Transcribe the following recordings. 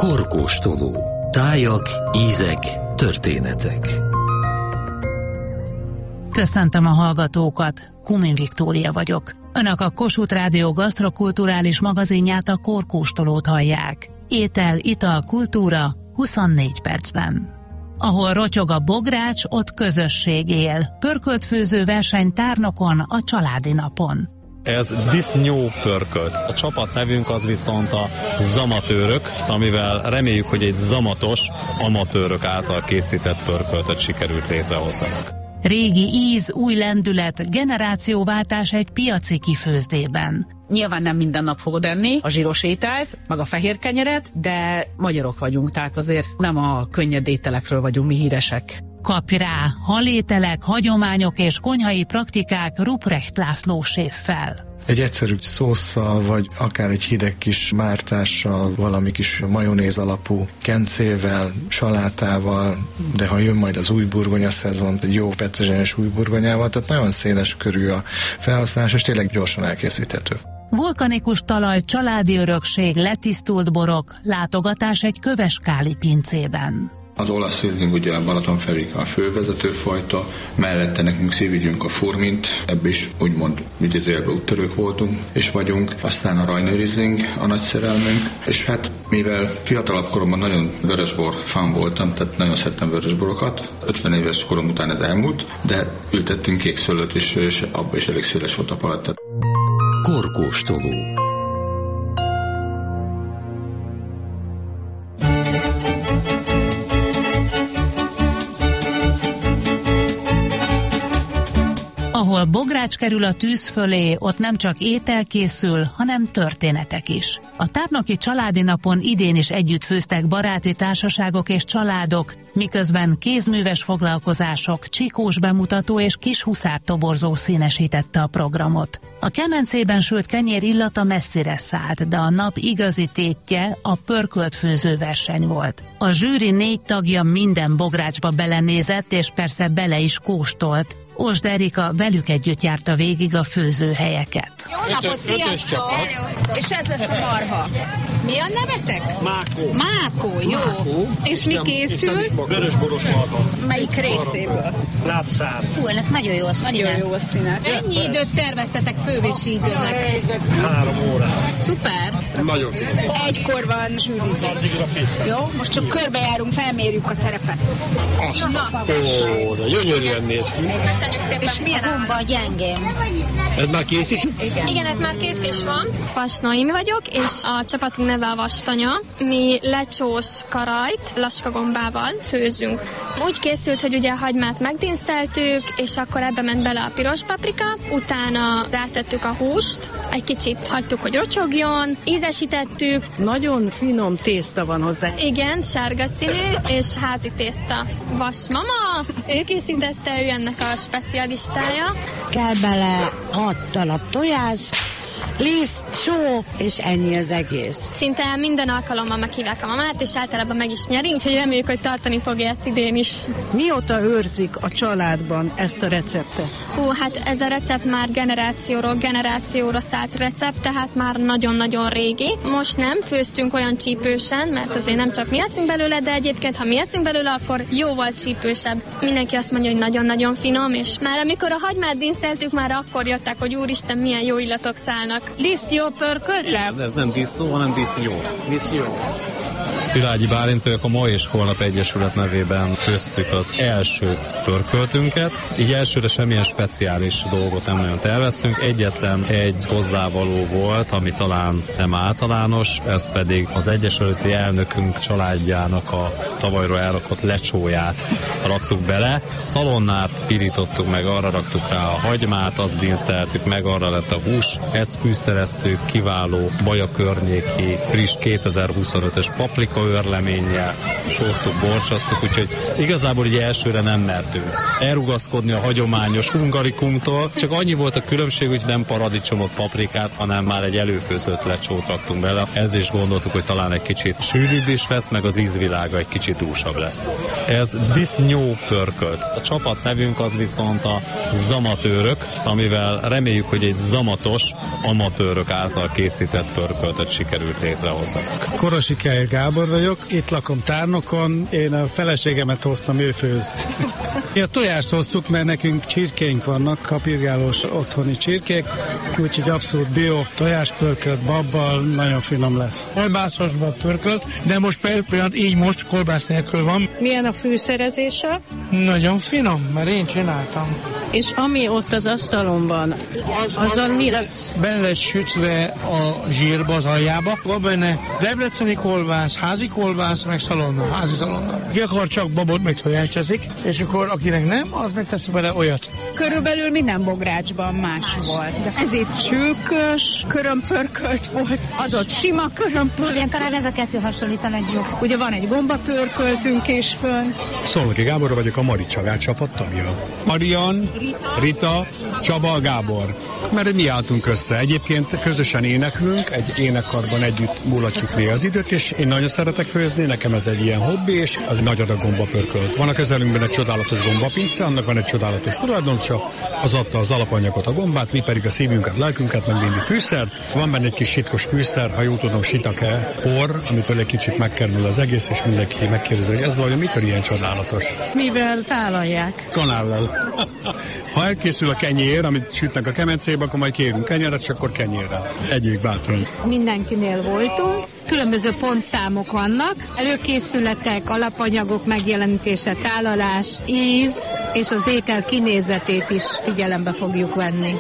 Korkóstoló. Tájak, ízek, történetek. Köszöntöm a hallgatókat, Kumin Viktória vagyok. Önök a Kossuth Rádió gasztrokulturális magazinját, a Korkóstolót hallják. Étel, ital, kultúra 24 percben. Ahol rotyog a bogrács, ott közösség él. Pörköltfőző verseny Tárnokon, a családi napon. Ez Disznó pörkölt. A csapat nevünk az viszont a Zamatőrök, amivel reméljük, hogy egy zamatos, amatőrök által készített pörköltet sikerült létrehoznunk. Régi íz, új lendület, generációváltás egy piaci kifőzdében. Nyilván nem minden nap fogod enni a zsíros ételt, meg a fehér kenyeret, de magyarok vagyunk, tehát azért nem a könnyed ételekről vagyunk mi híresek. Kapj rá, halételek, hagyományok és konyhai praktikák Ruprecht László séffel. Egy egyszerű szósszal, vagy akár egy hideg kis mártással, valami kis majonéz alapú kencével, salátával, de ha jön majd az új burgonya szezon, egy jó petrezselyes új burgonyával, tehát nagyon széles körű a felhasználás, és tényleg gyorsan elkészíthető. Vulkanikus talaj, családi örökség, letisztult borok, látogatás egy köveskáli pincében. Az olasz Riesling ugye a Balatonfelvik a fővezető fajta, mellette nekünk szívügyünk a Furmint, ebből is úgymond idézőjelben úttörők voltunk és vagyunk, aztán a Rajnő Riesling a nagy szerelmünk, és hát mivel fiatalabb koromban nagyon vörösbor fan voltam, tehát nagyon szerettem vörösborokat, 50 éves korom után ez elmúlt, de ültettünk kékszőlőt is, és abban is elég széles volt a paletta. Korkóstoló. Ahol bogrács kerül a tűz fölé, ott nem csak étel készül, hanem történetek is. A tárnoki családi napon idén is együtt főztek baráti társaságok és családok, miközben kézműves foglalkozások, csikós bemutató és kis huszártoborzó színesítette a programot. A kemencében sült kenyér illata messzire szállt, de a nap igazi tétje a pörköltfőző verseny volt. A zsűri 4 tagja minden bográcsba belenézett, és persze bele is kóstolt. Osd Erika velük együtt járta végig a főzőhelyeket. Jó napot, sziasztok! És ez lesz a marha. Mi a nevetek? Mákó. Mákó, jó. Mákó. És mi készül? Vörösboros marha. Melyik részéből? Lábszár. Hú, ennek nagyon jó a színe. Nagyon jó a színe. Ennyi időt terveztetek fővési időnek? 3 órát. Szuper. Nagyon jó. Egykor van zsűrizé. Addigra készen. Jó, most csak körbejárunk, felmérjük a terepet. Ó, de gyönyörűen néz ki. Köszönjük szépen. És milyen a gomba gyengém. Ez már készít? Igen, ez már kész is van. Vas Noémi vagyok, és a csapatunk neve a Vastanya. Mi lecsós karajt laskagombával főzünk. Úgy készült, hogy ugye a hagymát megdínszeltük, és akkor ebbe ment bele a piros paprika, utána rátettük a húst, egy kicsit hagytuk, hogy rotyogjon, ízesítettük. Nagyon finom tészta van hozzá. Igen, sárga színű, és házi tészta. Vas mama, ő készítette, ő ennek a specialistája. Kell bele 6 darab tojás, liszt, só, és ennyi az egész. Szinte minden alkalommal meghívják a mamát, és általában meg is nyeri, úgyhogy reméljük, hogy tartani fogja ezt idén is. Mióta őrzik a családban ezt a receptet? Hát ez a recept már generációról generációra szállt recept, tehát már nagyon-nagyon régi. Most nem főztünk olyan csípősen, mert azért nem csak mi eszünk belőle, de egyébként, ha mi eszünk belőle, akkor jóval csípősebb. Mindenki azt mondja, hogy nagyon-nagyon finom, és már amikor a hagymát díszteltük, már akkor jöttek, hogy úristen, milyen jó illatok szállnak. Disznó pörkölt? Ez nem disznó, hanem disznyó. Disznyó. Szilágyi Bálint vagyok, a Ma és Holnap Egyesület nevében főztük az első pörköltünket. Így elsőre semmilyen speciális dolgot nem nagyon terveztünk. Egyetlen egy hozzávaló volt, ami talán nem általános, ez pedig az egyesületi elnökünk családjának a tavalyról elrakott lecsóját raktuk bele. Szalonnát pirítottuk meg, arra raktuk rá a hagymát, azt díszteltük meg, arra lett a hús. Ezt fűszereztük kiváló Baja környéki friss 2025-ös paprika őrleménnyel, sóztuk, borsasztuk, úgyhogy igazából így elsőre nem mertünk elrugaszkodni a hagyományos hungarikumtól, csak annyi volt a különbség, hogy nem paradicsomot, paprikát, hanem már egy előfőzött lecsót raktunk bele. Ez is gondoltuk, hogy talán egy kicsit sűrűbb is lesz, meg az ízvilága egy kicsit dúsabb lesz. Ez Disznó pörkölt. A csapat nevünk az viszont a Zamatőrök, amivel reméljük, hogy egy zamatos, amatőrök által készített pörköltet sikerült létrehozni. Korosi Keil Gábor Sándor vagyok, itt lakom Tárnokon, én a feleségemet hoztam, ő főz. Mi a tojást hoztuk, mert nekünk csirkéink vannak, kapirgálós otthoni csirkék, úgyhogy abszolút bio, tojáspörkölt, babbal, nagyon finom lesz. Kolbászosban pörkölt, de most például így most kolbász nélkül van. Milyen a fűszerezése? Nagyon finom, mert én csináltam. És ami ott az asztalon van, azzal mi lesz? Bele lesz sütve a zsírba, az aljába. Van benne debreceni kolbász, házi kolbász, meg szalonna, házi szalonna. Ki akar csak babot, meg tojást eszik, és akkor akinek nem, az meg teszi bele olyat. Körülbelül minden bográcsban más volt. Ez itt csülkös, körömpörkölt volt, az ott sima körömpörkölt. Milyen talán ez a kettő hasonlít a legjobb. Ugye van egy gombapörköltünk is fönn. Szolnoki Gábor vagyok, a Mari Csagát csapat tagja. Marian, Rita, Csaba, Gábor. Mert mi álltunk össze. Egyébként közösen éneklünk, egy énekkarban együtt múlatjuk néha az időt, és én nagyon szeretek főzni, nekem ez egy ilyen hobbi, és az nagy adag gombapörkölt. Van a közelünkben egy csodálatos gombapince, annak van egy csodálatos tulajdonosa, az adta az alapanyagot, a gombát, mi pedig a szívünket, lelkünket, meg mindig fűszert. Van benne egy kis sitkos fűszer, ha jól tudom, shiitake por, amitől egy kicsit megkerül az egész, és mindenki megkérdezi, hogy ez vajon mitől ilyen csodálatos. Mivel tálalják? Kanállal. Ha elkészül a kenyér, amit sütnek a kemencébe, akkor majd kérünk kenyeret, és akkor kenyérrel. Egyik bátran. Mindenkinél voltunk. Különböző pontszámok vannak. Előkészületek, alapanyagok megjelenítése, tálalás, íz, és az étel kinézetét is figyelembe fogjuk venni.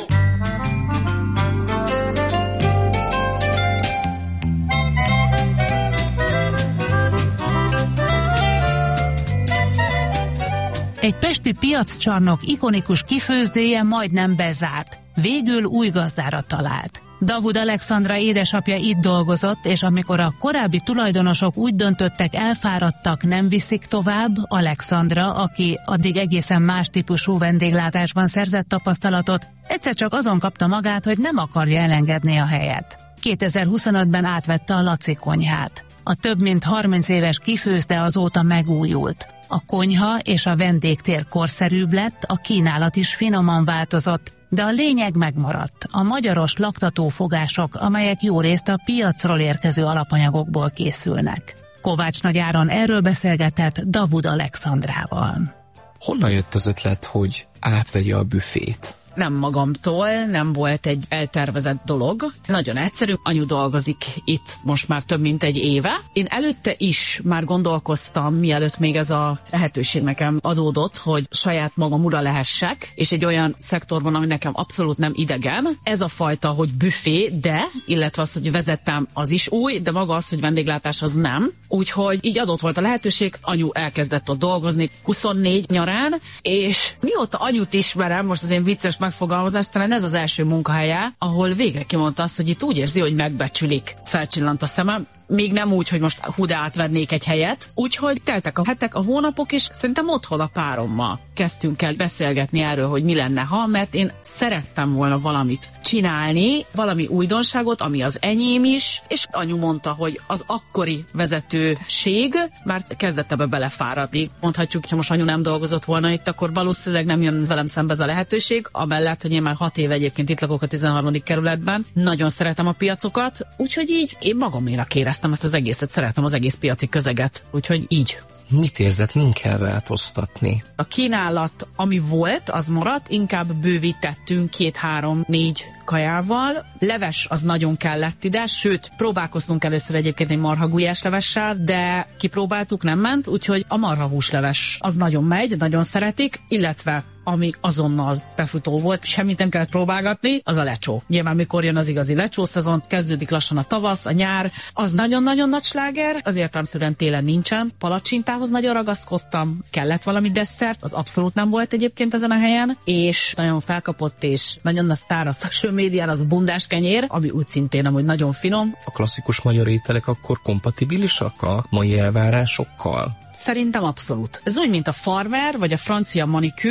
Egy pesti piaccsarnok ikonikus kifőzdéje majdnem bezárt. Végül új gazdára talált. Davud Alexandra édesapja itt dolgozott, és amikor a korábbi tulajdonosok úgy döntöttek, elfáradtak, nem viszik tovább, Alexandra, aki addig egészen más típusú vendéglátásban szerzett tapasztalatot, egyszer csak azon kapta magát, hogy nem akarja elengedni a helyet. 2025-ben átvette a Laci konyhát. A több mint 30 éves kifőzde azóta megújult. A konyha és a vendégtér korszerűbb lett, a kínálat is finoman változott, de a lényeg megmaradt, a magyaros laktatófogások, amelyek jórészt a piacról érkező alapanyagokból készülnek. Kovács Nagy Áron erről beszélgetett Davud Alexandrával. Honnan jött az ötlet, hogy átvegye a büfét? Nem magamtól, nem volt egy eltervezett dolog. Nagyon egyszerű, anyu dolgozik itt most már több mint egy éve. Én előtte is már gondolkoztam, mielőtt még ez a lehetőség nekem adódott, hogy saját magam ura lehessek, és egy olyan szektorban, ami nekem abszolút nem idegen. Ez a fajta, hogy büfé, de, illetve az, hogy vezettem, az is új, de maga az, hogy vendéglátás, az nem. Úgyhogy így adott volt a lehetőség, anyu elkezdett ott dolgozni 24 nyarán, és mióta anyut ismerem, most az én vicces megfogalmazás, talán ez az első munkahelye, ahol végre kimondta azt, hogy itt úgy érzi, hogy megbecsülik. Felcsillant a szemem. Még nem úgy, hogy most de átvernék egy helyet, úgyhogy teltek a hetek, a hónapok, és szerintem otthon a párommal kezdtünk el beszélgetni erről, hogy mi lenne, ha, mert én szerettem volna valamit csinálni, valami újdonságot, ami az enyém is, és anyu mondta, hogy az akkori vezetőség már kezdett ebbe belefáradni. Mondhatjuk, ha most anyu nem dolgozott volna itt, akkor valószínűleg nem jön velem szembe ez a lehetőség, amellett, hogy én már 6 éve egyébként itt lakok a 13. kerületben, nagyon szeretem a piacokat, úgyhogy így én magaménak éreztem ezt az egészet, szeretem az egész piaci közeget, úgyhogy így. Mit érzett, min kell változtatni? A kínálat, ami volt, az maradt, inkább bővítettünk 2-3-4 kajával. Leves az nagyon kellett ide, sőt, próbálkoztunk először egyébként egy marhagulyás levessel, de kipróbáltuk, nem ment, úgyhogy a marhahúsleves az nagyon megy, nagyon szeretik, illetve ami azonnal befutó volt, semmit nem kellett próbálgatni, az a lecsó. Nyilván mikor jön az igazi lecsószezon, kezdődik lassan a tavasz, a nyár, az nagyon-nagyon nagy sláger, az értelemszerűen télen nincsen. Palacsintához nagyon ragaszkodtam, kellett valami desszert, az abszolút nem volt egyébként ezen a helyen, és nagyon felkapott, és nagyon a sztár a social médián az a bundás kenyér, ami úgy szintén amúgy nagyon finom. A klasszikus magyar ételek akkor kompatibilisak a mai elvárásokkal? Szerintem abszolút. Ez úgy, mint a farmer, vagy a francia manikűr.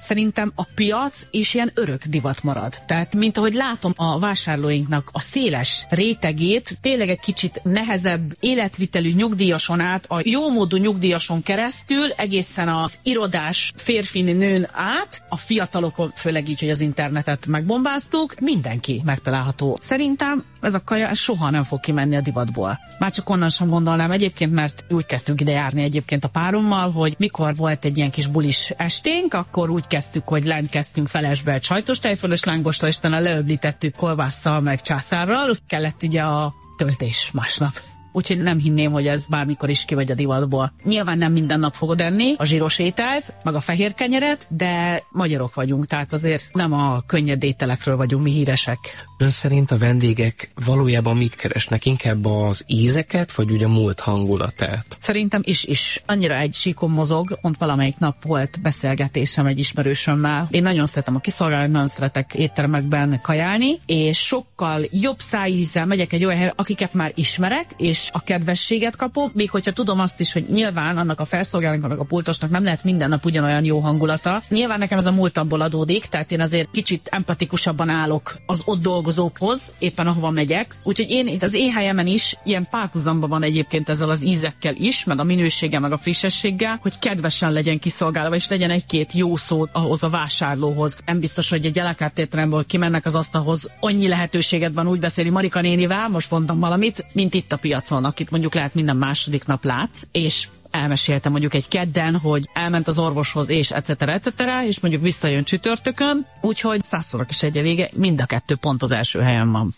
szerintem a piac is ilyen örök divat marad. Tehát, mint ahogy látom a vásárlóinknak a széles rétegét, tényleg egy kicsit nehezebb életvitelű nyugdíjason át, a jómódú nyugdíjason keresztül, egészen az irodás férfin nőn át, a fiatalokon, főleg így, hogy az internetet megbombáztuk, mindenki megtalálható. Szerintem ez a kaja soha nem fog kimenni a divatból. Már csak onnan sem gondolnám egyébként, mert úgy kezdtünk ide járni egyébként a párommal, hogy mikor volt egy ilyen kis bulis esténk, akkor úgy kezdtük, hogy lent kezdtünk Felesbe egy sajtos tejfölös lángosra, és utána leöblítettük kolbásszal meg császárral, kellett ugye a töltés másnap. Úgyhogy nem hinném, hogy ez bármikor is kivagy a divatból. Nyilván nem minden nap fogod enni a zsíros ételt, meg a fehér kenyeret, de magyarok vagyunk, tehát azért nem a könnyed ételekről vagyunk mi híresek. Ön szerint a vendégek valójában mit keresnek? Inkább az ízeket, vagy ugye a múlt hangulatát? Szerintem is. Annyira egy síkon mozog, pont valamelyik nap volt beszélgetésem egy ismerősömmel. Én nagyon szeretem a kiszolgálni, nagyon szeretek éttermekben kajálni, és sokkal jobb szájízzel megyek egy olyan helyre, akiket már ismerek, és a kedvességet kapom, még hogyha tudom azt is, hogy nyilván annak a felszolgálónak, meg a pultosnak nem lehet minden nap ugyanolyan jó hangulata. Nyilván nekem ez a múltamból adódik, tehát én azért kicsit empatikusabban állok az ott dolgozókhoz, éppen ahova megyek. Úgyhogy én itt az én helyemen is ilyen párhuzamban van egyébként ezzel az ízekkel is, meg a minőséggel, meg a frissességgel, hogy kedvesen legyen kiszolgálva, és legyen egy-két jó szó ahhoz a vásárlóhoz. Nem biztos, hogy egy Elákárt étteremből kimennek az asztalhoz, annyi lehetőséget van úgy beszélni Marika nénivel, most mondtam valamit, mint itt a piacon, akit mondjuk lehet minden második nap látsz, és elmeséltem mondjuk egy kedden, hogy elment az orvoshoz, és etc., és mondjuk visszajön csütörtökön, úgyhogy 100-szorok is egy vége, mind a kettő pont az első helyen van.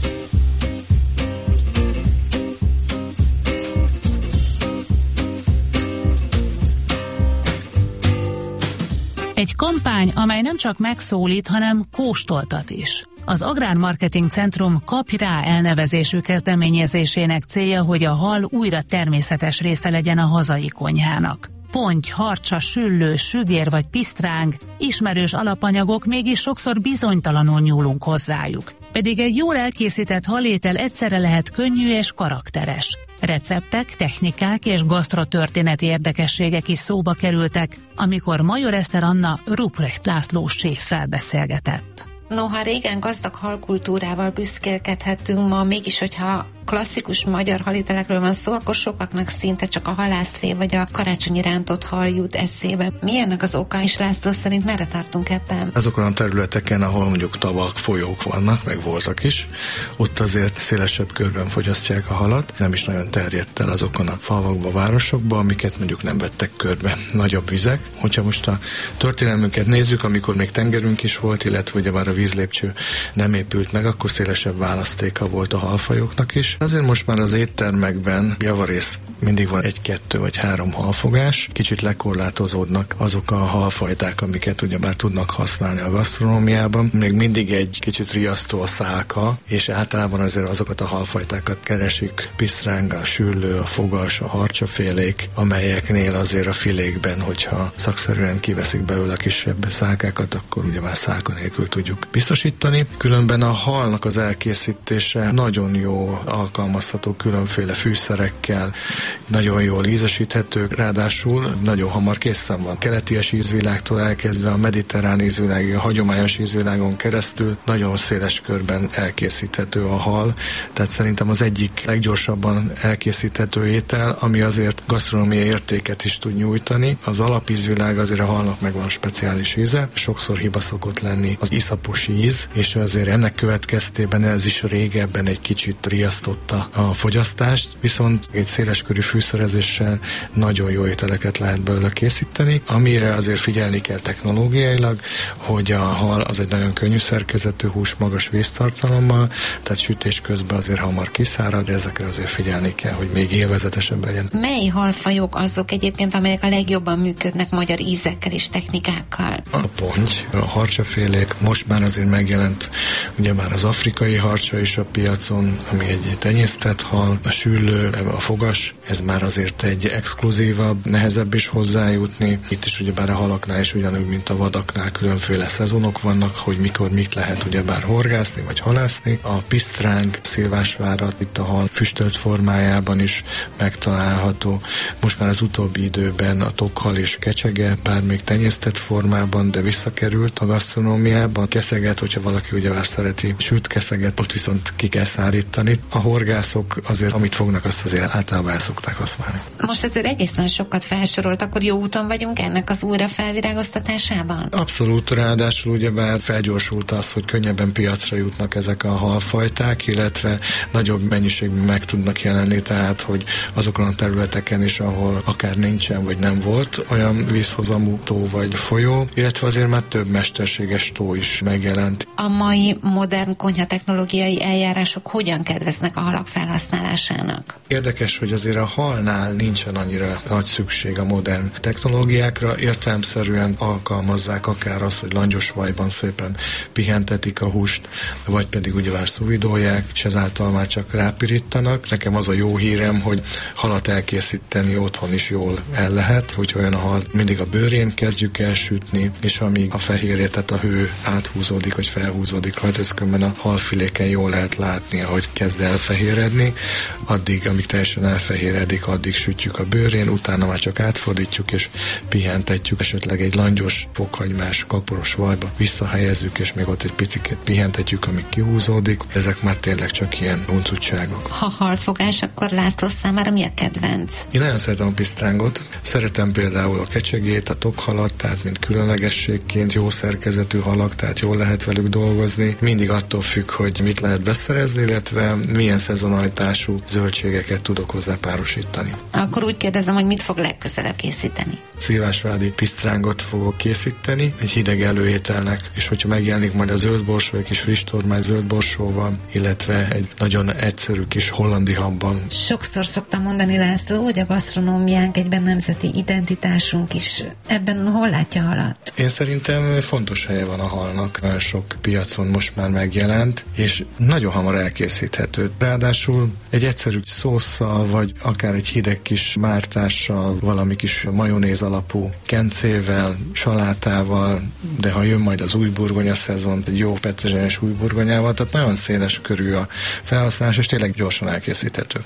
Egy kampány, amely nem csak megszólít, hanem kóstoltat is. Az Agrármarketing Centrum Kapj rá elnevezésű kezdeményezésének célja, hogy a hal újra természetes része legyen a hazai konyhának. Ponty, harcsa, süllő, sügér vagy pisztráng, ismerős alapanyagok, mégis sokszor bizonytalanul nyúlunk hozzájuk. Pedig egy jól elkészített halétel egyszerre lehet könnyű és karakteres. Receptek, technikák és gasztrotörténeti érdekességek is szóba kerültek, amikor Major Eszter Anna Ruprecht László séffel beszélgetett. Noha régen gazdag halkultúrával büszkélkedhetünk, ma mégis, hogyha klasszikus magyar halételekről van szó, akkor sokaknak szinte csak a halászlé vagy a karácsonyi rántott hal jut eszébe. Mi ennek az oka, és László szerint merre tartunk ebben? Azokon a területeken, ahol mondjuk tavak, folyók vannak, meg voltak is, ott azért szélesebb körben fogyasztják a halat, nem is nagyon terjedt el azokon a falvakba, városokba, amiket mondjuk nem vettek körbe nagyobb vizek. Hogyha most a történelmünket nézzük, amikor még tengerünk is volt, illetve ugye már a vízlépcső nem épült meg, akkor szélesebb választéka volt a halfajoknak is. Azért most már az éttermekben javarészt mindig van 1, 2 vagy 3 halfogás, kicsit lekorlátozódnak azok a halfajták, amiket ugyebár tudnak használni a gasztronómiában. Még mindig egy kicsit riasztó a szálka, és általában azért azokat a halfajtákat keresik, pisztráng, a süllő, a fogas, a harcsafélék, amelyeknél azért a filékben, hogyha szakszerűen kiveszik belőle a kisebb szálkákat, akkor ugyebár szálka nélkül tudjuk biztosítani. Különben a halnak az elkészítése nagyon jó, alkalmazható különféle fűszerekkel, nagyon jól ízesíthető, ráadásul nagyon hamar készen van. Keleties ízvilágtól elkezdve a mediterrán ízvilágig, a hagyományos ízvilágon keresztül nagyon széles körben elkészíthető a hal, tehát szerintem az egyik leggyorsabban elkészíthető étel, ami azért gasztronómiai értéket is tud nyújtani. Az alapízvilág azért a halnak megvan a speciális íze, sokszor hiba szokott lenni az iszapos íz, és azért ennek következtében ez is régebben egy kicsit riasztotta a fogyasztást, viszont egy széleskörű fűszerezéssel nagyon jó ételeket lehet belőle készíteni, amire azért figyelni kell technológiailag, hogy a hal az egy nagyon könnyű szerkezetű hús, magas víztartalommal, tehát sütés közben azért hamar kiszárad, de ezekre azért figyelni kell, hogy még élvezetesebb legyen. Mely halfajok azok egyébként, amelyek a legjobban működnek magyar ízekkel és technikákkal? A ponty, a harcsafélék, most már azért megjelent ugye már az afrikai harcsa is a piacon, ami egy tenyésztett hal, a süllő, a fogas, ez már azért egy exkluzívabb, nehezebb is hozzájutni. Itt is ugyebár a halaknál is ugyanúgy, mint a vadaknál különféle szezonok vannak, hogy mikor mit lehet ugyebár horgászni vagy halászni. A pisztránk, szilvásvárat itt a hal füstölt formájában is megtalálható. Most már az utóbbi időben a tokhal és kecsege, bár még tenyésztett formában, de visszakerült a gasztronómiában. Keszeget, hogyha valaki ugyebár szereti sült keszeget, ott viszont ki kell szárítani. A horgászok azért, amit fognak, azt azért általában el szokták használni. Most azért egészen sokat felsorolt, akkor jó úton vagyunk ennek az újra felvirágoztatásában? Abszolút, ráadásul ugyebár felgyorsult az, hogy könnyebben piacra jutnak ezek a halfajták, illetve nagyobb mennyiségben meg tudnak jelenni, tehát hogy azokon a területeken is, ahol akár nincsen vagy nem volt olyan vízhozamú tó vagy folyó, illetve azért már több mesterséges tó is megjelent. A mai modern konyhatechnológiai eljárások hogyan kedveznek a halak felhasználásának? Érdekes, hogy azért a halnál nincsen annyira nagy szükség a modern technológiákra, értelemszerűen alkalmazzák akár azt, hogy langyos vajban szépen pihentetik a húst, vagy pedig ugyebár szuvidolják, és ezáltal már csak rápirítanak. Nekem az a jó hírem, hogy halat elkészíteni otthon is jól el lehet, hogy olyan a hal mindig a bőrén kezdjük el sütni, és amíg a fehérje, tehát a hő áthúzódik, vagy felhúzódik rajta, ez különben a halfiléken jól lehet látni, ahogy kezd elfehéredni, addig, amíg teljesen elfehéredik, addig sütjük a bőrén, utána már csak átfordítjuk, és pihentetjük, esetleg egy langyos, fokhagymás, kaporos vajba visszahelyezzük, és még ott egy picit pihentetjük, amíg kihúzódik. Ezek már tényleg csak ilyen uncutságok. Ha halfogás, akkor László számára mi a kedvenc? Én nagyon szeretem a pisztrángot. Szeretem például a kecsegét, a tokhalat, tehát mint különlegességként jó szerkezetű halak, tehát jól lehet velük dolgozni. Mindig attól függ, hogy mit lehet beszerezni, illetve milyen szezonalitású zöldségeket tudok hozzá párosítani. Akkor úgy kérdezem, hogy mit fog legközelebb készíteni? Szilvásvádi pisztrángot fogok készíteni, egy hideg előételnek, és hogyha megjelenik majd a zöldborsó, egy kis friss tormány zöldborsóval, illetve egy nagyon egyszerű kis hollandi habban. Sokszor szoktam mondani, László, hogy a gasztronómiánk egyben nemzeti identitásunk is. Ebben hol látja a halat? Én szerintem fontos helye van a halnak. Nagyon sok piacon most már megjelent, és nagyon hamar elkészíthető. Ráadásul egy egyszerű szósszal, vagy akár egy hideg kis mártással, valami kis majonéz alapú kencével, salátával, de ha jön majd az új burgonya szezon, egy jó petrezselyes új burgonyával, tehát nagyon széles körű a felhasználás, és tényleg gyorsan elkészíthető.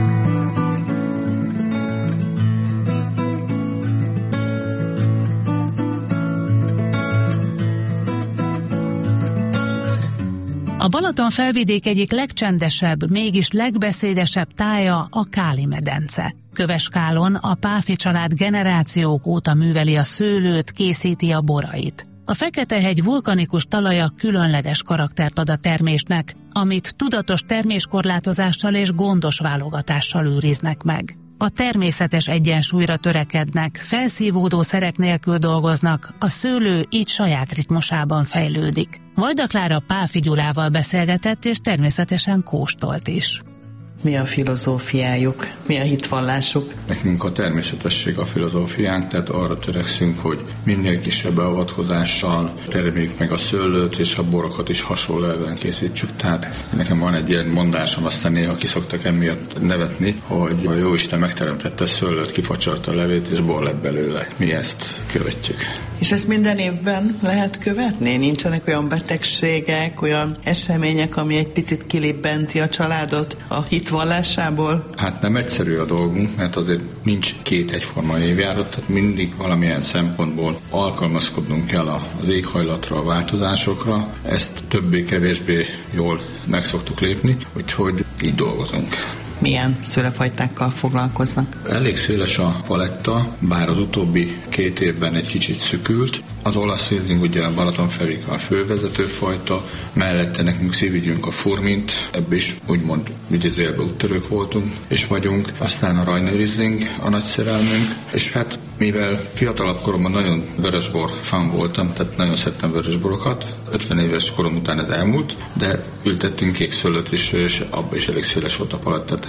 A Balaton felvidék egyik legcsendesebb, mégis legbeszédesebb tája a Káli-medence. Köveskálon a Páfi család generációk óta műveli a szőlőt, készíti a borait. A Fekete-hegy vulkanikus talaja különleges karaktert ad a termésnek, amit tudatos terméskorlátozással és gondos válogatással őriznek meg. A természetes egyensúlyra törekednek, felszívódó szerek nélkül dolgoznak, a szőlő így saját ritmusában fejlődik. Vajda Klára Pálffy Gyulával beszélgetett, és természetesen kóstolt is. Mi a filozófiájuk? Mi a hitvallásuk? Nekünk a természetesség a filozófiánk, tehát arra törekszünk, hogy minél kisebb beavatkozással terméljük meg a szőlőt, és a borokat is hasonló elven készítsük. Tehát nekem van egy ilyen mondásom, aztán néha ki szoktak emiatt nevetni, hogy a Jóisten megteremtette a szőlőt, kifacsarta a levét, és bor lett belőle. Mi ezt követjük. És ezt minden évben lehet követni? Nincsenek olyan betegségek, olyan események, ami egy picit kilibbenti a családot a hitvallásából? Hát nem egyszerű a dolgunk, mert azért nincs két egyforma évjárat, tehát mindig valamilyen szempontból alkalmazkodnunk kell az éghajlatra, a változásokra. Ezt többé-kevésbé jól meg szoktuk lépni, úgyhogy így dolgozunk. Milyen szőlefajtákkal foglalkoznak? Elég széles a paletta, bár az utóbbi 2 évben egy kicsit szükült. Az olasz Riesling ugye a Balatonfelvika a fővezető fajta, mellette nekünk szívügyünk a Furmint, ebből is úgymond idézőjelben úttörők voltunk, és vagyunk. Aztán a Rajnai Riesling a nagy szerelmünk, és hát mivel fiatalabb koromban nagyon vörösbor fan voltam, tehát nagyon szerettem vörösborokat, 50 éves korom után ez elmúlt, de ültettünk kékszőlőt is, és abban is elég széles volt a paletta,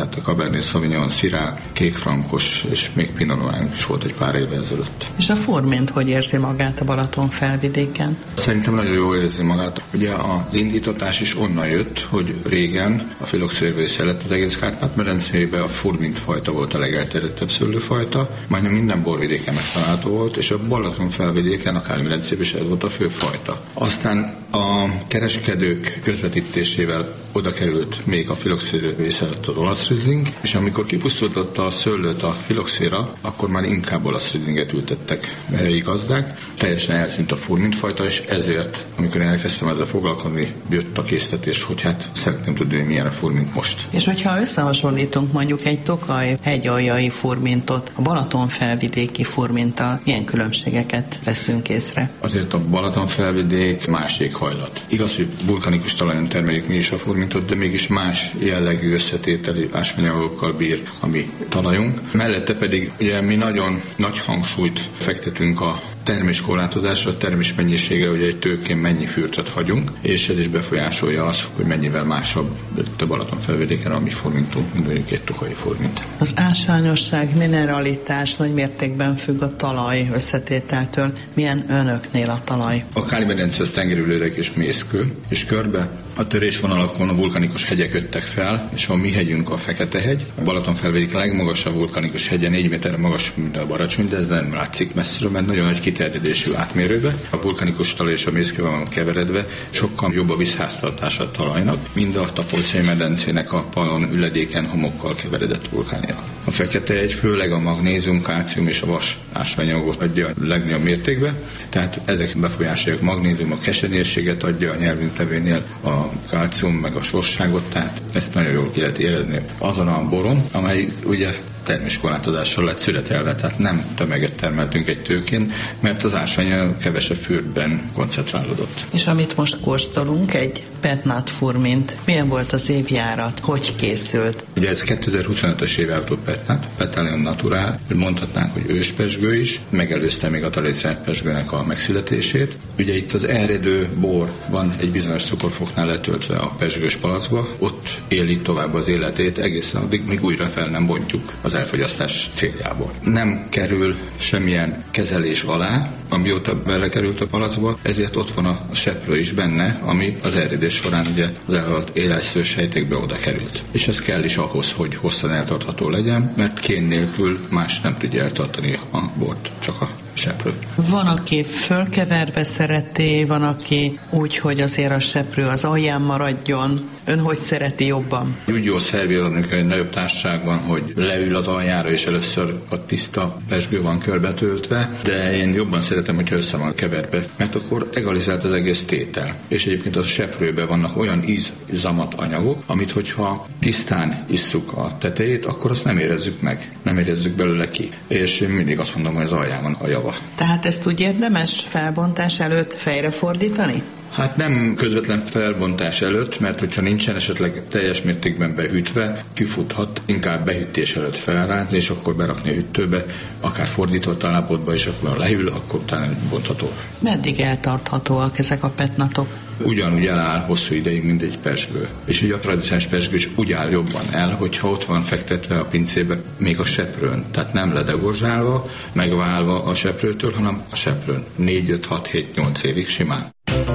tehát a Cabernet Sauvignon, Syrah, kékfrankos, és még Pinot Noir is volt egy pár évvel ezelőtt. És a Furmint hogy érzi magát a Balaton felvidéken? Szerintem nagyon jól érzi magát. Ugye az indítatás is onnan jött, hogy régen a filoxérvészje lett az egész Kárpát-medencében, a Furmint fajta volt a legelterjedtebb szőlőfajta, majdnem minden borvidéken megtalálható volt, és a Balaton felvidéken, a Kárpát-medencében is ez volt a fő fajta. Aztán a kereskedők közvetítésével oda került még a filoxérvészje lett az olasz rizling, és amikor kipusztultatta a szőlőt a filoxéra, akkor már inkább olasz rizlinget ültettek a helyi gazdák. Teljesen elszűnt a Furmint fajta, és ezért, amikor én elkezdtem ezzel foglalkozni, jött a késztetés, hogy hát szeretném tudni, hogy milyen a Furmint most. És hogyha összehasonlítunk mondjuk egy Tokaj hegyaljai Furmintot a Balaton felvidéki Furminttal, milyen különbségeket veszünk észre? Azért a Balaton felvidék más éghajlat. Igaz, hogy vulkanikus talajon termeljük mi is a Furmintot, de mégis más jellegű összetételi ásványanyagokkal bír a mi talajunk. Mellette pedig ugye mi nagyon nagy hangsúlyt fektetünk a terméskorlátozásra, a termés mennyiségre, hogy egy tőkén mennyi fürtöt hagyunk, és ez is befolyásolja azt, hogy mennyivel másabb a Balaton felvidéken a mi Furmintunk, mint mondjuk egy tokai Furmint. Az ásványosság, mineralitás nagy mértékben függ a talaj összetételtől. Milyen önöknél a talaj? A Káli-medence az tengerülőreg és mészkő, és körbe a törésvonalakon a vulkanikus hegyek jöttek fel, és a mi hegyünk a Fekete-hegy. A Balaton felvidék legmagasabb vulkanikus hegye, 4 méterre magas, mint a Baracsony, de ez nem látszik messziről, mert nagyon nagy kiterjedésű átmérőbe. A vulkanikus talaj és a mészkő van keveredve, sokkal jobb a vízháztartása a talajnak, mind a Tapolcai medencének a palon üledéken homokkal keveredett vulkánja. A Fekete-hegy főleg a magnézium, kálcium és a vas ásványanyagot adja a legnagyobb mértékben, tehát ezek befolyásolják. Magnézium a kesernyésséget adja a nyelvünk tevénél, a kálcium meg a sosságot, tehát ezt nagyon jól ki lehet érezni azon a boron, amely ugye terméskorlátozással lett születelve, tehát nem tömeget termeltünk egy tőkén, mert az ásvány kevesebb fürdben koncentrálódott. És amit most kóstolunk, egy Petnat Furmint. Milyen volt az évjárat? Hogy készült? Ugye ez 2025-ös évjáratú Petnat, Petalion Natural, mondhatnánk, hogy őspezsgő is, megelőzte még a taléciás pezsgőnek a megszületését. Ugye itt az eredő bor van egy bizonyos cukorfoknál letöltve a pezsgős palackba, ott éli tovább az életét egészen addig, míg újra fel nem bontjuk az elfogyasztás céljából. Nem kerül semmilyen kezelés alá, amióta belekerült a palackba, ezért ott van a seprő is benne, ami az eredés során ugye az elhalt élelsző sejtékbe oda került. És ez kell is ahhoz, hogy hosszan eltartható legyen, mert kén nélkül más nem tudja eltartani a bort, csak a seprő. Van, aki fölkeverve szereti, van, aki úgy, hogy azért a seprő az alján maradjon. Ön hogy szereti jobban? Úgy jó szervírozunk egy nagyobb társaságban, hogy leül az aljára, és először a tiszta pezsgő van körbetöltve, de én jobban szeretem, hogyha össze van keverve, mert akkor egalizált az egész tétel. És egyébként a seprőben vannak olyan ízzamat anyagok, amit hogyha tisztán isszuk a tetejét, akkor azt nem érezzük meg, nem érezzük belőle ki. És én mindig azt mondom, hogy az alján van a java. Tehát ezt úgy érdemes felbontás előtt fejre fordítani? Hát nem közvetlen felbontás előtt, mert hogyha nincsen esetleg teljes mértékben behűtve, kifuthat, inkább behűtés előtt felrázni, és akkor berakni a hűtőbe, akár fordított állapotba, és akkor lehűl, akkor utána bontható. Meddig eltarthatóak ezek a petnatok? Ugyanúgy eláll hosszú ideig, mint egy pezsgő. És ugye a tradicionális pezsgő is úgy áll jobban el, hogyha ott van fektetve a pincébe, még a seprőn. Tehát nem ledegorzsálva, megválva a seprőtől, hanem a seprőn. 4, 5, 6, 7, 8 évig simán.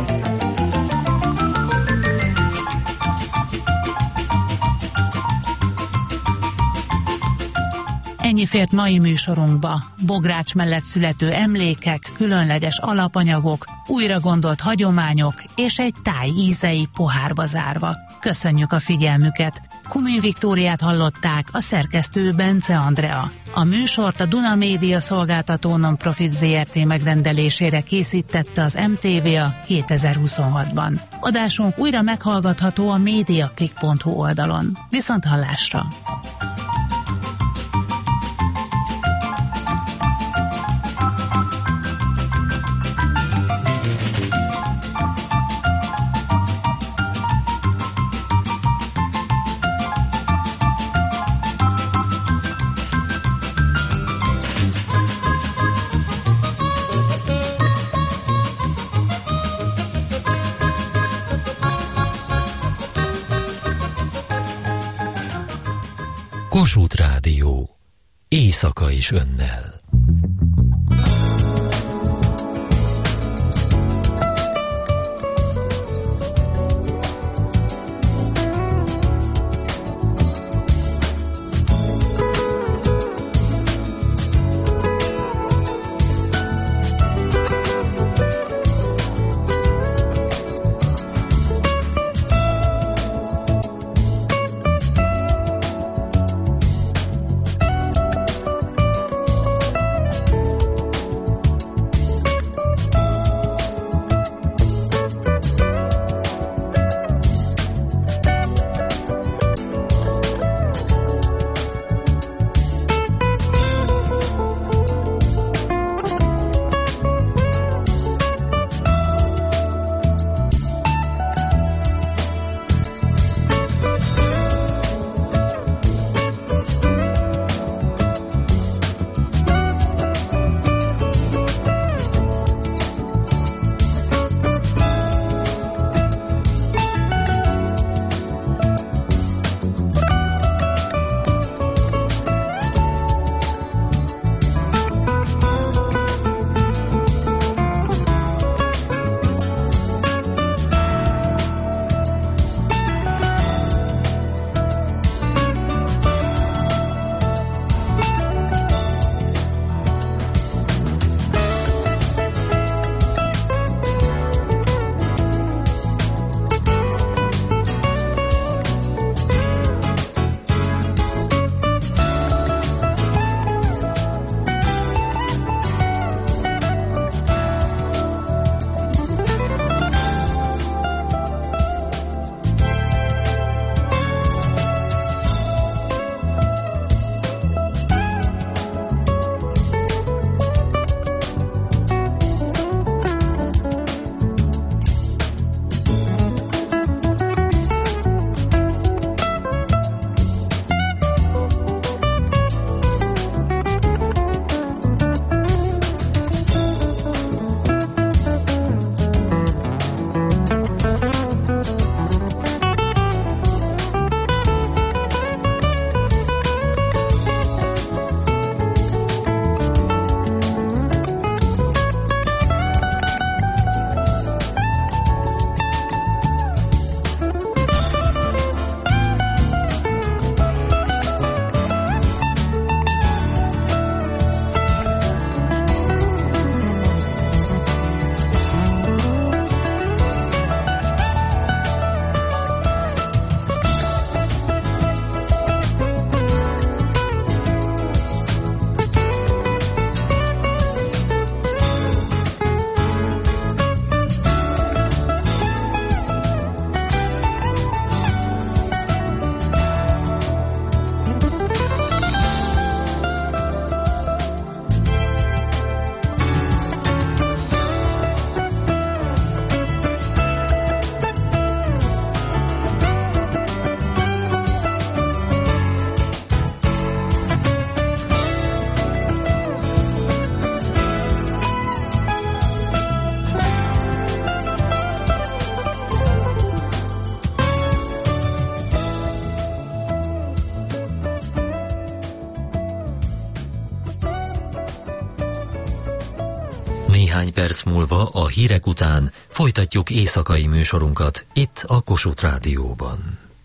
Ennyi fért mai műsorunkba. Bogrács mellett születő emlékek, különleges alapanyagok, újra gondolt hagyományok és egy táj ízei pohárba zárva. Köszönjük a figyelmüket! Kumin Viktóriát hallották, a szerkesztő Bence Andrea. A műsort a Duna Média Szolgáltató Non-Profit Zrt. Megrendelésére készítette az MTVA 2026-ban. Adásunk újra meghallgatható a mediaclick.hu oldalon. Viszonthallásra! Kossuth Rádió. Éjszaka is önnel. Néhány perc múlva a hírek után folytatjuk éjszakai műsorunkat itt a Kossuth Rádióban.